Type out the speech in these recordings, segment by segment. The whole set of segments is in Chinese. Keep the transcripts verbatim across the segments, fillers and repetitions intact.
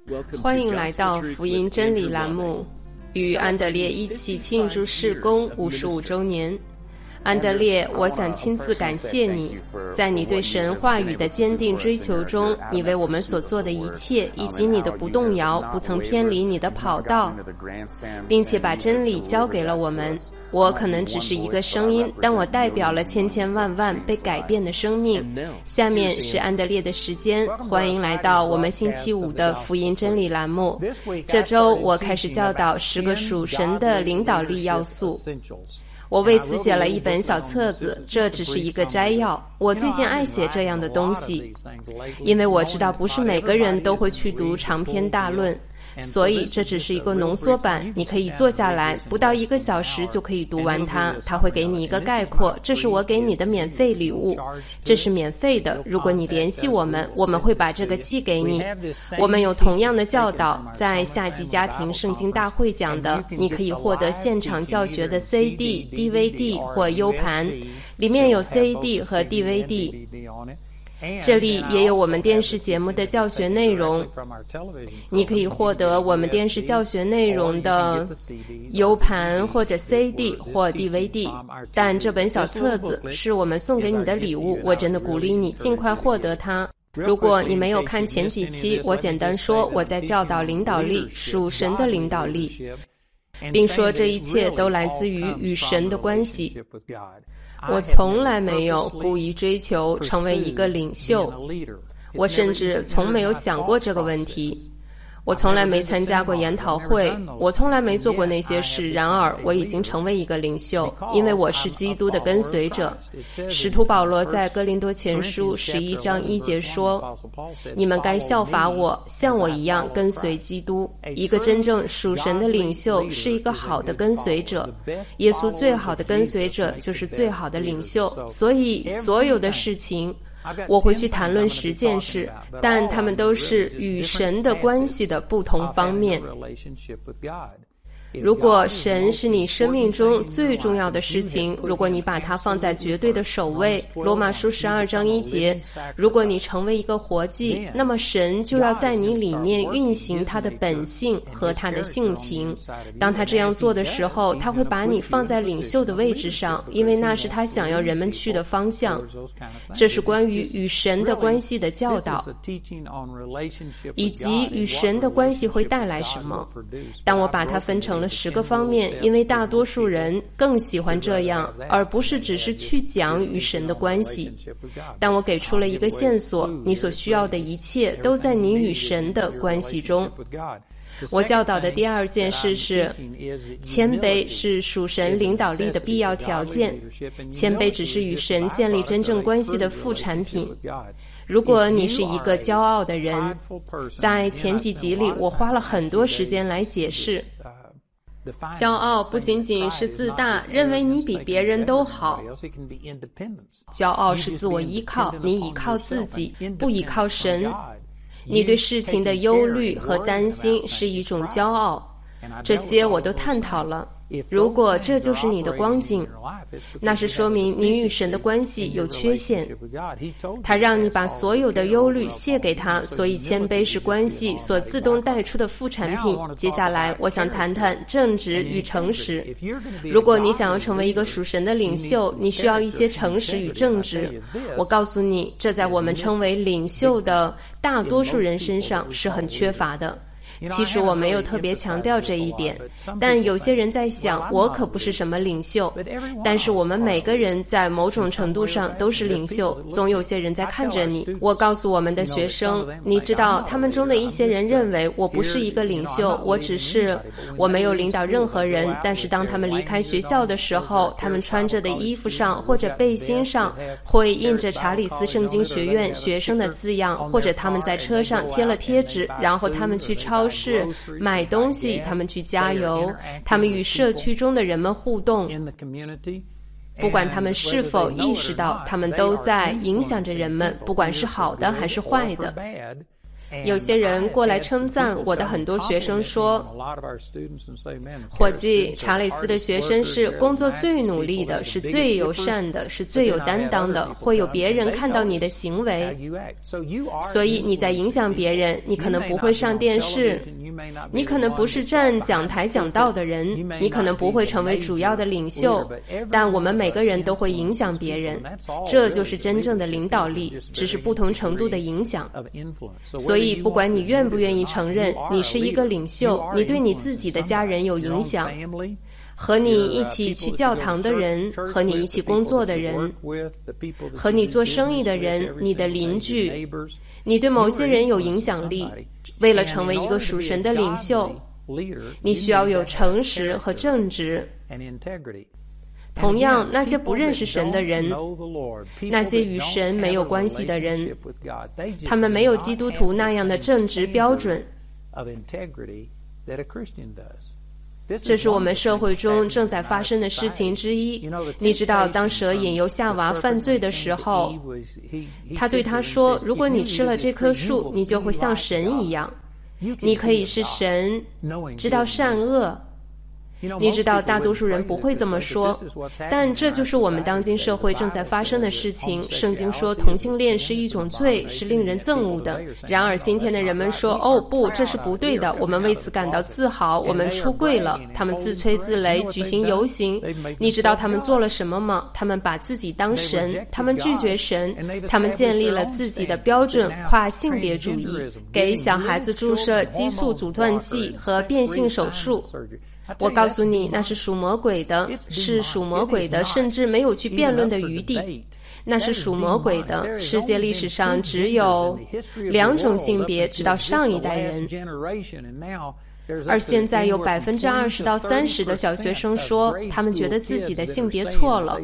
欢迎来到福音真理栏目，与安德烈一起庆祝事工五十五周年。安德烈，我想亲自感谢你，在你对神话语的坚定追求中，你为我们所做的一切，以及你的不动摇，不曾偏离你的跑道，并且把真理交给了我们。我可能只是一个声音，但我代表了千千万万被改变的生命。下面是安德烈的时间，欢迎来到我们星期五的福音真理栏目。这周我开始教导十个属神的领导力要素。我为此写了一本小册子，这只是一个摘要。我最近爱写这样的东西，因为我知道不是每个人都会去读长篇大论，所以这只是一个浓缩版，你可以坐下来，不到一个小时就可以读完它。它会给你一个概括，这是我给你的免费礼物，这是免费的。如果你联系我们，我们会把这个寄给你。我们有同样的教导，在夏季家庭圣经大会讲的，你可以获得现场教学的 C D、D V D 或 U 盘，里面有 C D 和 D V D。这里也有我们电视节目的教学内容，你可以获得我们电视教学内容的 U 盘或者 C D 或 D V D， 但这本小册子是我们送给你的礼物，我真的鼓励你尽快获得它。如果你没有看前几期，我简单说我在教导领导力，属神的领导力，并说这一切都来自于与神的关系。我从来没有故意追求成为一个领袖，我甚至从没有想过这个问题。我从来没参加过研讨会，我从来没做过那些事，然而我已经成为一个领袖，因为我是基督的跟随者。使徒保罗在哥林多前书十一章一节说，你们该效法我，像我一样跟随基督。一个真正属神的领袖是一个好的跟随者，耶稣最好的跟随者就是最好的领袖。所以所有的事情我会去谈论十件事，但它们都是与神的关系的不同方面。如果神是你生命中最重要的事情，如果你把它放在绝对的首位，罗马书十二章一节，如果你成为一个活祭，那么神就要在你里面运行他的本性和他的性情。当他这样做的时候，他会把你放在领袖的位置上，因为那是他想要人们去的方向。这是关于与神的关系的教导，以及与神的关系会带来什么。当我把它分成了十个方面，因为大多数人更喜欢这样，而不是只是去讲与神的关系。但我给出了一个线索，你所需要的一切都在你与神的关系中。我教导的第二件事是，谦卑是属神领导力的必要条件。谦卑只是与神建立真正关系的副产品。如果你是一个骄傲的人，在前几集里我花了很多时间来解释，骄傲不仅仅是自大，认为你比别人都好。骄傲是自我依靠，你依靠自己，不依靠神。你对事情的忧虑和担心是一种骄傲，这些我都探讨了。如果这就是你的光景，那是说明你与神的关系有缺陷。他让你把所有的忧虑卸给他，所以谦卑是关系所自动带出的副产品。接下来我想谈谈正直与诚实。如果你想要成为一个属神的领袖，你需要一些诚实与正直。我告诉你，这在我们称为领袖的大多数人身上是很缺乏的。其实我没有特别强调这一点，但有些人在想，我可不是什么领袖。但是我们每个人在某种程度上都是领袖，总有些人在看着你。我告诉我们的学生，你知道，他们中的一些人认为我不是一个领袖，我只是我没有领导任何人。但是当他们离开学校的时候，他们穿着的衣服上或者背心上会印着查理斯圣经学院学生的字样，或者他们在车上贴了贴纸，然后他们去超市买东西，他们去加油，他们与社区中的人们互动。不管他们是否意识到，他们都在影响着人们，不管是好的还是坏的。 有些人过来称赞我的很多学生说，伙计，查理斯的学生是工作最努力的，是最友善的，是最有担当的，会有别人看到你的行为，所以你在影响别人。你可能不会上电视，你可能不是站讲台讲道的人，你可能不会成为主要的领袖，但我们每个人都会影响别人，这就是真正的领导力，只是不同程度的影响。所以不管你愿不愿意承认你是一个领袖，你对你自己的家人有影响，和你一起去教堂的人，和你一起工作的人，和你做生意的人，你的邻居，你对某些人有影响力。为了成为一个属神的领袖，你需要有诚实和正直。同样，那些不认识神的人，那些与神没有关系的人，他们没有基督徒那样的正直标准。这是我们社会中正在发生的事情之一。你知道，当蛇引诱夏娃犯罪的时候，他对他说，如果你吃了这棵树，你就会像神一样，你可以是神，知道善恶。你知道大多数人不会这么说，但这就是我们当今社会正在发生的事情。圣经说同性恋是一种罪，是令人憎恶的。然而今天的人们说，哦不，这是不对的，我们为此感到自豪，我们出柜了。他们自吹自擂，举行游行。你知道他们做了什么吗？他们把自己当神，他们拒绝神，他们建立了自己的标准，跨性别主义，给小孩子注射激素阻断剂和变性手术。我告诉你，那是属魔鬼的，是属魔鬼的，甚至没有去辩论的余地。那是属魔鬼的。世界历史上只有两种性别，直到上一代人。而现在有百分之二十到三十的小学生说，他们觉得自己的性别错了。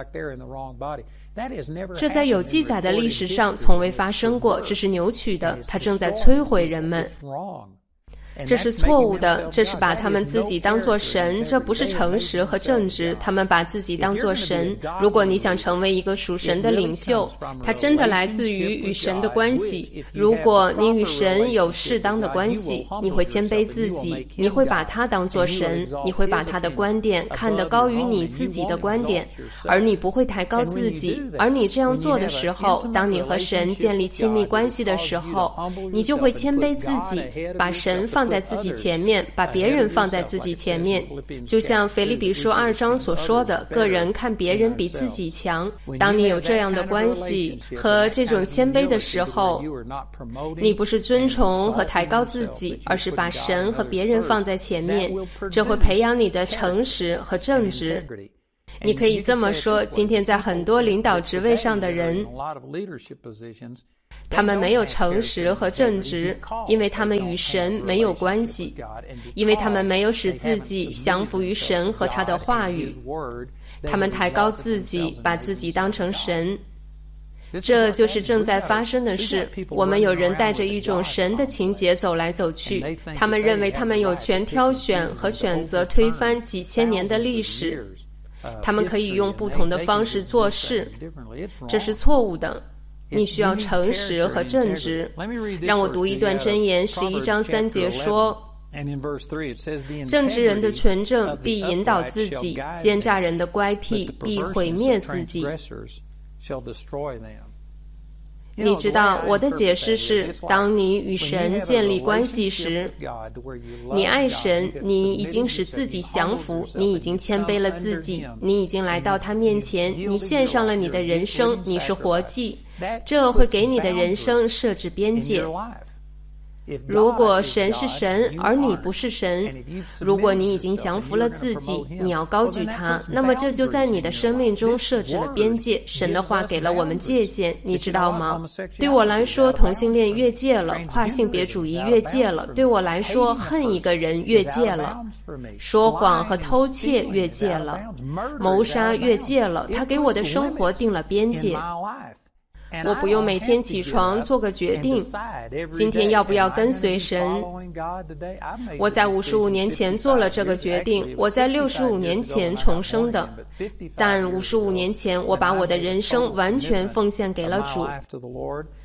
这在有记载的历史上从未发生过，这是扭曲的，它正在摧毁人们。这是错误的，这是把他们自己当作神，这不是诚实和正直。他们把自己当作神。如果你想成为一个属神的领袖，它真的来自于与神的关系。如果你与神有适当的关系，你会谦卑自己，你会把他当作神，你会把他的观点看得高于你自己的观点，而你不会抬高自己。而你这样做的时候，当你和神建立亲密关系的时候，你就会谦卑自己，把神放在自己前面，把别人放在自己前面。就像腓立比书二章所说的，个人看别人比自己强。当你有这样的关系和这种谦卑的时候，你不是尊崇和抬高自己，而是把神和别人放在前面。这会培养你的诚实和正直。你可以这么说，今天在很多领导职位上的人，他们没有诚实和正直，因为他们与神没有关系，因为他们没有使自己降服于神和他的话语。他们抬高自己，把自己当成神。这就是正在发生的事。我们有人带着一种神的情节走来走去，他们认为他们有权挑选和选择推翻几千年的历史，他们可以用不同的方式做事，这是错误的。你需要诚实和正直。让我读一段箴言，十一章三节说，正直人的纯正必引导自己，奸诈人的乖僻必毁灭自己。你知道，我的解释是，当你与神建立关系时，你爱神，你已经使自己降服，你已经谦卑了自己，你已经来到他面前，你献上了你的人生，你是活祭，这会给你的人生设置边界。如果神是神，而你不是神，如果你已经降服了自己，你要高举他，那么这就在你的生命中设置了边界。神的话给了我们界限，你知道吗？对我来说，同性恋越界了，跨性别主义越界了，对我来说，恨一个人越界了，说谎和偷窃越界了，谋杀越界了，他给我的生活定了边界。我不用每天起床做个决定，今天要不要跟随神。我在五十五年前做了这个决定，我在六十五年前重生的，但五十五年前我把我的人生完全奉献给了主。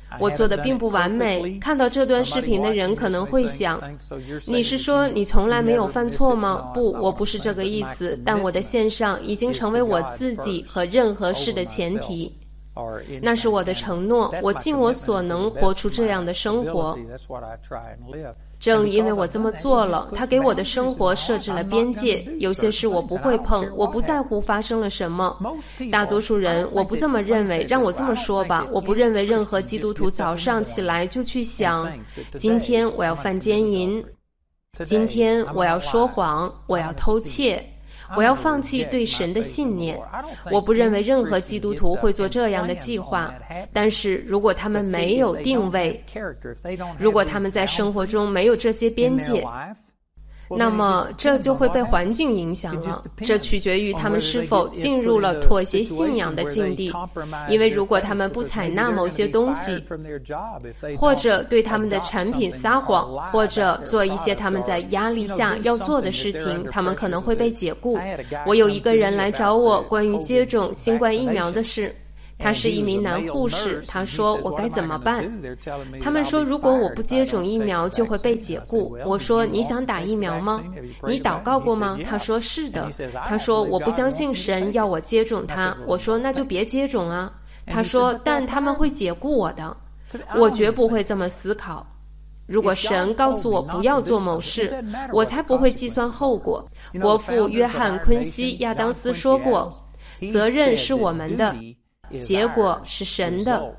我做的并不完美。看到这段视频的人可能会想，你是说你从来没有犯错吗？不，我不是这个意思，但我的线上已经成为我自己和任何事的前提。那是我的承诺，我尽我所能活出这样的生活。正因为我这么做了，他给我的生活设置了边界，有些事我不会碰，我不在乎发生了什么。大多数人，我不这么认为，让我这么说吧，我不认为任何基督徒早上起来就去想，今天我要犯奸淫，今天我要说谎，我要偷窃，我要放弃对神的信念。我不认为任何基督徒会做这样的计划，但是如果他们没有定位，如果他们在生活中没有这些边界，那么这就会被环境影响了。这取决于他们是否进入了妥协信仰的境地，因为如果他们不采纳某些东西，或者对他们的产品撒谎，或者做一些他们在压力下要做的事情，他们可能会被解雇。我有一个人来找我关于接种新冠疫苗的事，他是一名男护士，他说我该怎么办？他们说如果我不接种疫苗就会被解雇。我说你想打疫苗吗？你祷告过吗？他说是的。他说我不相信神要我接种它。我说那就别接种啊。他说但他们会解雇我的。我绝不会这么思考。如果神告诉我不要做某事，我才不会计算后果。国父约翰·昆西亚当斯说过，责任是我们的，结果是神的。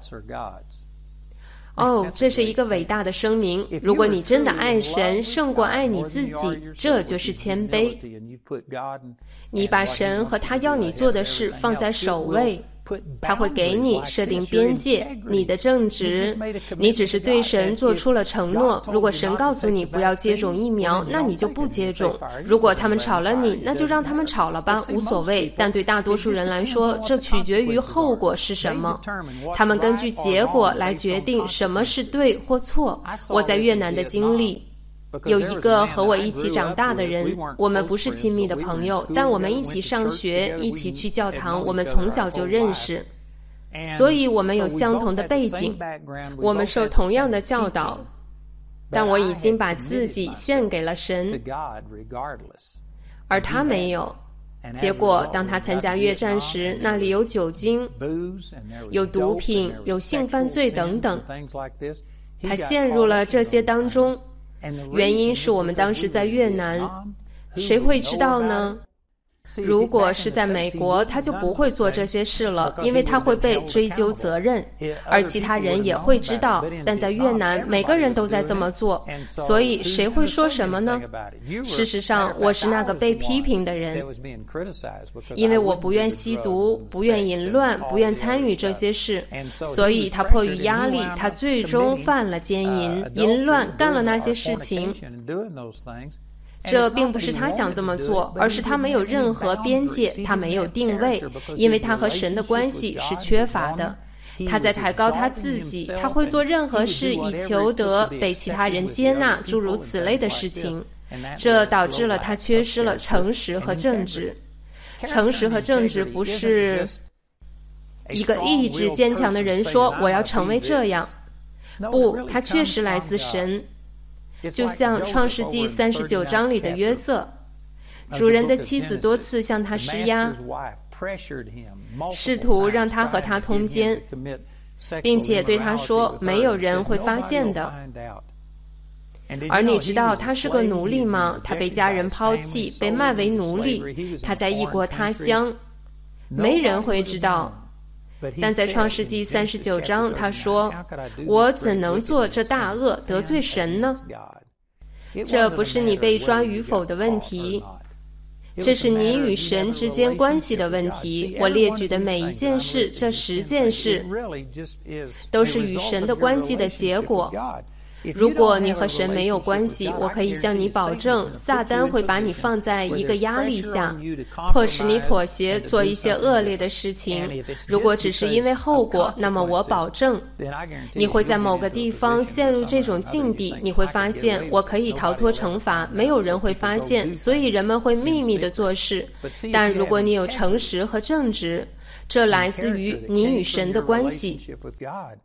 哦，这是一个伟大的声明。如果你真的爱神胜过爱你自己，这就是谦卑。你把神和他要你做的事放在首位，他会给你设定边界，你的正直，你只是对神做出了承诺。如果神告诉你不要接种疫苗，那你就不接种。如果他们吵了你，那就让他们吵了吧，无所谓。但对大多数人来说，这取决于后果是什么。他们根据结果来决定什么是对或错。我在越南的经历，有一个和我一起长大的人，我们不是亲密的朋友，但我们一起上学，一起去教堂，我们从小就认识，所以我们有相同的背景，我们受同样的教导，但我已经把自己献给了神，而他没有。结果当他参加越战时，那里有酒精，有毒品，有性犯罪等等，他陷入了这些当中。原因是我们当时在越南，谁会知道呢？如果是在美国，他就不会做这些事了，因为他会被追究责任，而其他人也会知道。但在越南，每个人都在这么做，所以谁会说什么呢？事实上，我是那个被批评的人，因为我不愿吸毒，不愿淫乱，不愿参与这些事，所以他迫于压力，他最终犯了奸淫、淫乱，干了那些事情。这并不是他想这么做，而是他没有任何边界，他没有定位，因为他和神的关系是缺乏的。他在抬高他自己，他会做任何事以求得被其他人接纳，诸如此类的事情。这导致了他缺失了诚实和正直。诚实和正直不是一个意志坚强的人说我要成为这样，不，他确实来自神。就像创世纪三十九章里的约瑟，主人的妻子多次向他施压，试图让他和他通奸，并且对他说没有人会发现的。而你知道他是个奴隶吗？他被家人抛弃，被卖为奴隶，他在异国他乡，没人会知道。但在创世纪三十九章，他说：我怎能做这大恶，得罪神呢？这不是你被抓与否的问题，这是你与神之间关系的问题。我列举的每一件事，这十件事，都是与神的关系的结果。如果你和神没有关系，我可以向你保证，撒旦会把你放在一个压力下，迫使你妥协，做一些恶劣的事情。如果只是因为后果，那么我保证，你会在某个地方陷入这种境地。你会发现，我可以逃脱惩罚，没有人会发现，所以人们会秘密地做事。但如果你有诚实和正直，这来自于你与神的关系。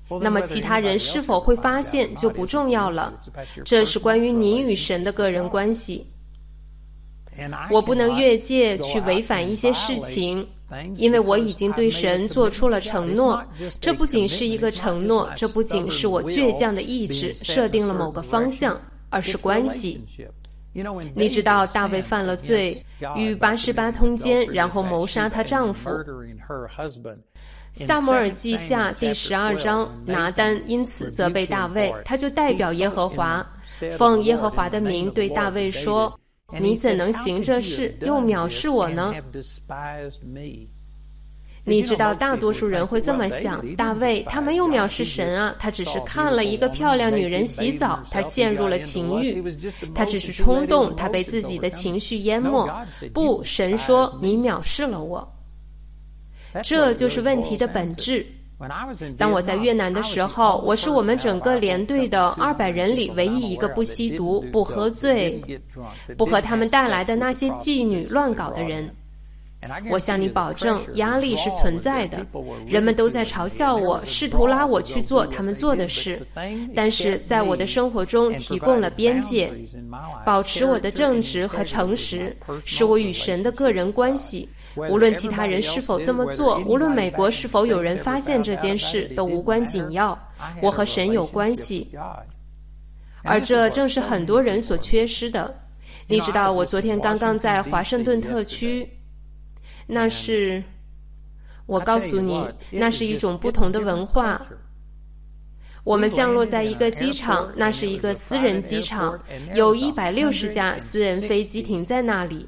那么其他人是否会发现就不重要了。这是关于你与神的个人关系。我不能越界去违反一些事情，因为我已经对神做出了承诺。这不仅是一个承诺，这不仅是我倔强的意志设定了某个方向，而是关系。你知道大卫犯了罪，与拔示巴通奸，然后谋杀她丈夫。撒母耳记下第十二章，拿单因此责备大卫，他就代表耶和华，奉耶和华的名对大卫说，你怎能行这事，又藐视我呢？你知道大多数人会这么想，大卫他没有藐视神啊，他只是看了一个漂亮女人洗澡，他陷入了情欲，他只是冲动，他被自己的情绪淹没。不，神说你藐视了我。这就是问题的本质。当我在越南的时候，我是我们整个连队的二百人里唯一一个不吸毒、不喝醉、不和他们带来的那些妓女乱搞的人。我向你保证，压力是存在的，人们都在嘲笑我，试图拉我去做他们做的事，但是在我的生活中提供了边界，保持我的正直和诚实，是我与神的个人关系。无论其他人是否这么做，无论美国是否有人发现这件事，都无关紧要。我和神有关系，而这正是很多人所缺失的。你知道，我昨天刚刚在华盛顿特区，那是，我告诉你，那是一种不同的文化。我们降落在一个机场，那是一个私人机场，有一百六十架私人飞机停在那里。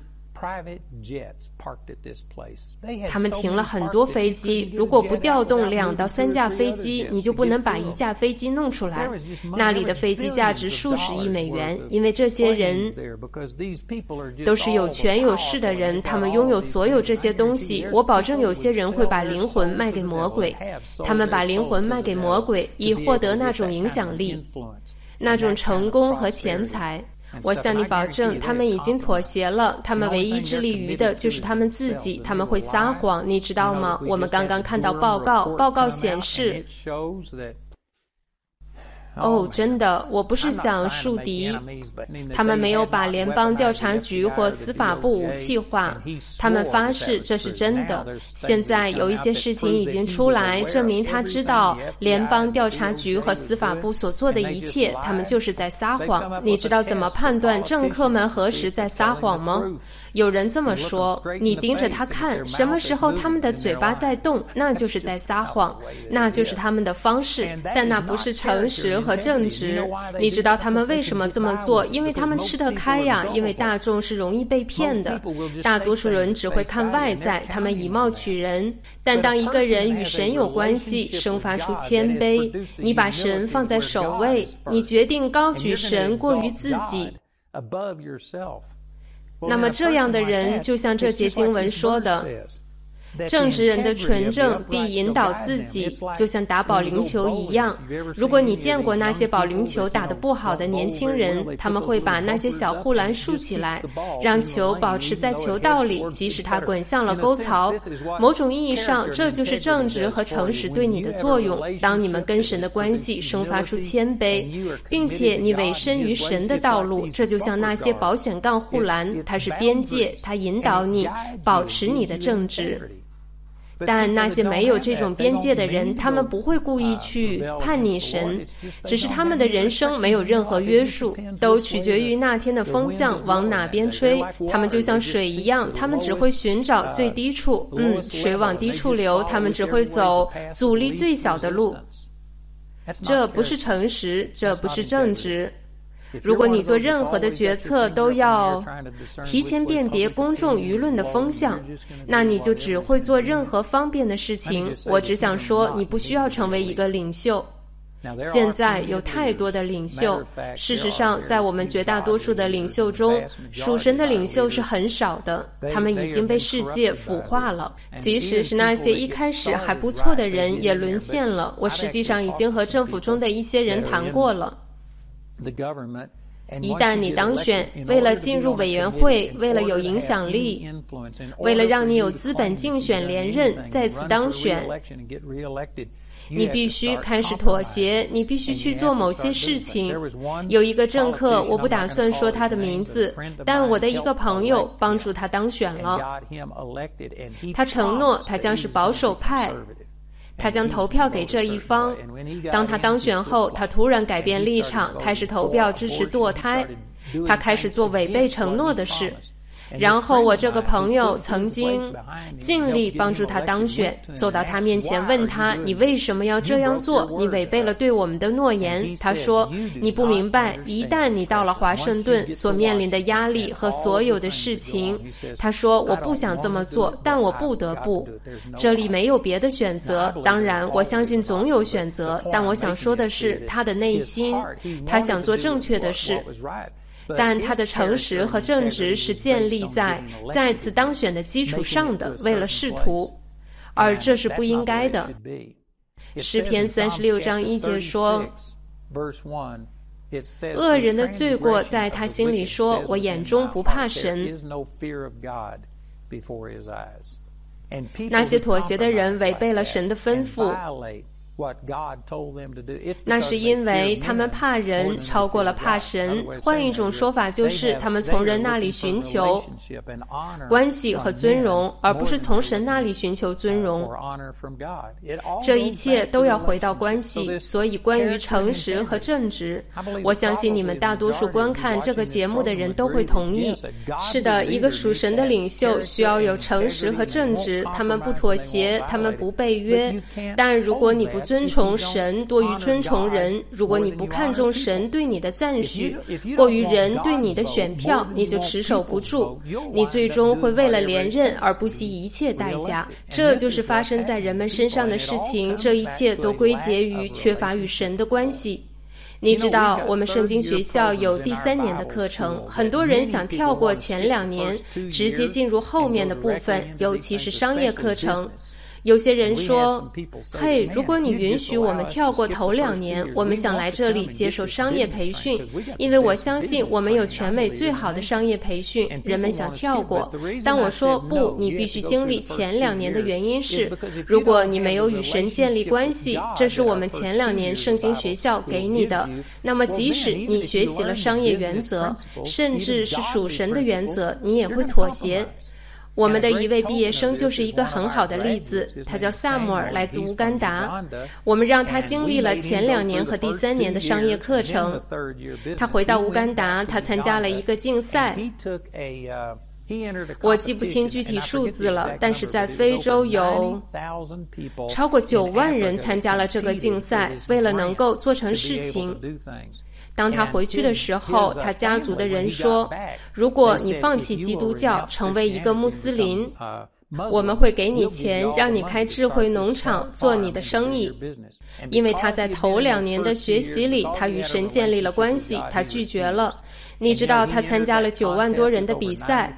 他们停了很多飞机，如果不调动两到三架飞机，你就不能把一架飞机弄出来。那里的飞机价值数十亿美元，因为这些人都是有权有势的人，他们拥有所有这些东西。我保证有些人会把灵魂卖给魔鬼，他们把灵魂卖给魔鬼，以获得那种影响力、那种成功和钱财。我向你保证，他们已经妥协了，他们唯一致力于的就是他们自己，他们会撒谎，你知道吗？我们刚刚看到报告，报告显示，哦，真的，我不是想树敌，他们没有把联邦调查局或司法部武器化，他们发誓这是真的。现在有一些事情已经出来，证明他知道联邦调查局和司法部所做的一切，他们就是在撒谎。你知道怎么判断政客们何时在撒谎吗？有人这么说，你盯着他看，什么时候他们的嘴巴在动，那就是在撒谎，那就是他们的方式，但那不是诚实和正直。你知道他们为什么这么做？因为他们吃得开呀，因为大众是容易被骗的，大多数人只会看外在，他们以貌取人。但当一个人与神有关系，生发出谦卑，你把神放在首位，你决定高举神过于自己，那么这样的人，就像这节经文说的，正直人的纯正必引导自己，就像打保龄球一样。如果你见过那些保龄球打得不好的年轻人，他们会把那些小护栏竖起来，让球保持在球道里，即使它滚向了沟槽。某种意义上，这就是正直和诚实对你的作用。当你们跟神的关系生发出谦卑，并且你委身于神的道路，这就像那些保险杠护栏，它是边界，它引导你保持你的正直。但那些没有这种边界的人，他们不会故意去叛逆神，只是他们的人生没有任何约束，都取决于那天的风向往哪边吹。他们就像水一样，他们只会寻找最低处，嗯，水往低处流，他们只会走阻力最小的路。这不是诚实，这不是正直。如果你做任何的决策都要提前辨别公众舆论的风向，那你就只会做任何方便的事情。我只想说，你不需要成为一个领袖。现在有太多的领袖，事实上，在我们绝大多数的领袖中，属神的领袖是很少的，他们已经被世界腐化了。即使是那些一开始还不错的人，也沦陷了。我实际上已经和政府中的一些人谈过了。一旦你当选，为了进入委员会，为了有影响力，为了让你有资本竞选连任，再次当选， 你必须开始妥协，你必须去做某些事情。有一个政客，我不打算说他的名字，但我的一个朋友帮助他当选了。他承诺他将是保守派，他将投票给这一方。当他当选后，他突然改变立场，开始投票支持堕胎。他开始做违背承诺的事。然后我这个朋友曾经尽力帮助他当选，走到他面前问他，你为什么要这样做？你违背了对我们的诺言。他说，你不明白，一旦你到了华盛顿所面临的压力和所有的事情。他说，我不想这么做，但我不得不，这里没有别的选择。当然我相信总有选择，但我想说的是，他的内心，他想做正确的事，但他的诚实和正直是建立在再次当选的基础上的，为了仕途，而这是不应该的。诗篇三十六章一节说，恶人的罪过在他心里说，我眼中不怕神。那些妥协的人违背了神的吩咐，那是因为他们怕人超过了怕神。换一种说法就是，他们从人那里寻求关系和尊荣，而不是从神那里寻求尊荣。这一切都要回到关系。所以关于诚实和正直，我相信你们大多数观看这个节目的人都会同意。是的，一个属神的领袖需要有诚实和正直，他们不妥协，他们不背约。但如果你不尊崇神多于尊崇人，如果你不看重神对你的赞许过于人对你的选票，你就持守不住，你最终会为了连任而不惜一切代价。这就是发生在人们身上的事情，这一切都归结于缺乏与神的关系。你知道，我们圣经学校有第三年的课程，很多人想跳过前两年，直接进入后面的部分，尤其是商业课程。有些人说，嘿，如果你允许我们跳过头两年，我们想来这里接受商业培训，因为我相信我们有全美最好的商业培训，人们想跳过。当我说不，你必须经历前两年的原因是，如果你没有与神建立关系，这是我们前两年圣经学校给你的，那么即使你学习了商业原则，甚至是属神的原则，你也会妥协。我们的一位毕业生就是一个很好的例子，他叫萨姆尔，来自乌干达。我们让他经历了前两年和第三年的商业课程。他回到乌干达，他参加了一个竞赛，我记不清具体数字了，但是在非洲有超过九万人参加了这个竞赛，为了能够做成事情。当他回去的时候，他家族的人说，如果你放弃基督教，成为一个穆斯林，我们会给你钱，让你开智慧农场，做你的生意。因为他在头两年的学习里，他与神建立了关系，他拒绝了。你知道他参加了九万多人的比赛，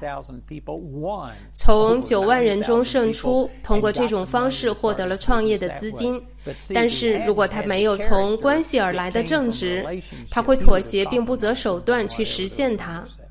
从九万人中胜出，通过这种方式获得了创业的资金。但是如果他没有从关系而来的正直，他会妥协并不择手段去实现它。